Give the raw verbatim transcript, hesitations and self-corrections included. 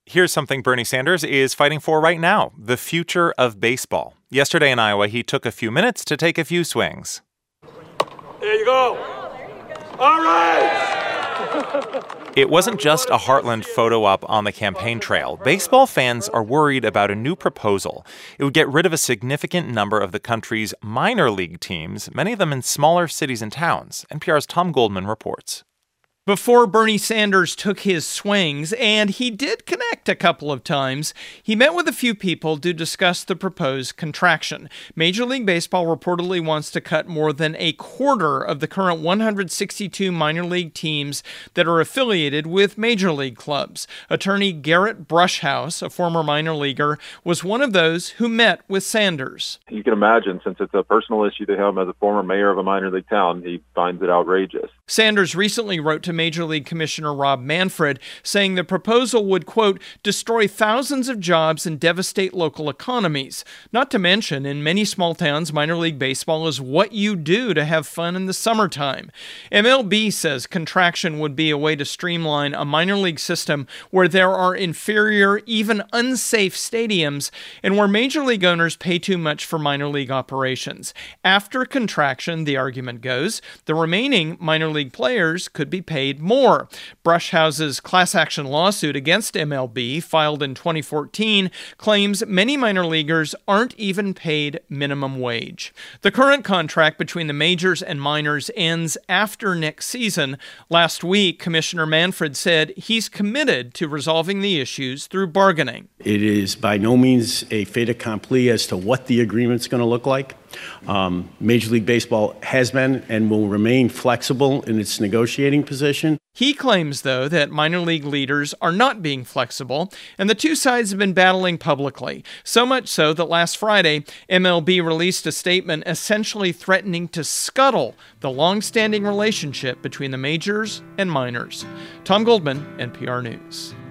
Here's something Bernie Sanders is fighting for right now, the future of baseball. Yesterday in Iowa, he took a few minutes to take a few swings. There you go. All right! It wasn't just a Heartland photo op on the campaign trail. Baseball fans are worried about a new proposal. It would get rid of a significant number of the country's minor league teams, many of them in smaller cities and towns. N P R's Tom Goldman reports. Before Bernie Sanders took his swings, and he did connect a couple of times, he met with a few people to discuss the proposed contraction. Major League Baseball reportedly wants to cut more than a quarter of the current one hundred sixty-two minor league teams that are affiliated with major league clubs. Attorney Garrett Brushhouse, a former minor leaguer, was one of those who met with Sanders. You can imagine, since it's a personal issue to him as a former mayor of a minor league town, he finds it outrageous. Sanders recently wrote to Major League Commissioner Rob Manfred, saying the proposal would, quote, destroy thousands of jobs and devastate local economies. Not to mention, in many small towns, minor league baseball is what you do to have fun in the summertime. M L B says contraction would be a way to streamline a minor league system where there are inferior, even unsafe stadiums, and where major league owners pay too much for minor league operations. After contraction, the argument goes, the remaining minor league players could be paid more. Brushhouse's class action lawsuit against M L B, filed in twenty fourteen, claims many minor leaguers aren't even paid minimum wage. The current contract between the majors and minors ends after next season. Last week, Commissioner Manfred said he's committed to resolving the issues through bargaining. It is by no means a fait accompli as to what the agreement's going to look like. Um, Major League Baseball has been and will remain flexible in its negotiating position. He claims, though, that minor league leaders are not being flexible, and the two sides have been battling publicly. So much so that last Friday, M L B released a statement essentially threatening to scuttle the long-standing relationship between the majors and minors. Tom Goldman, N P R News.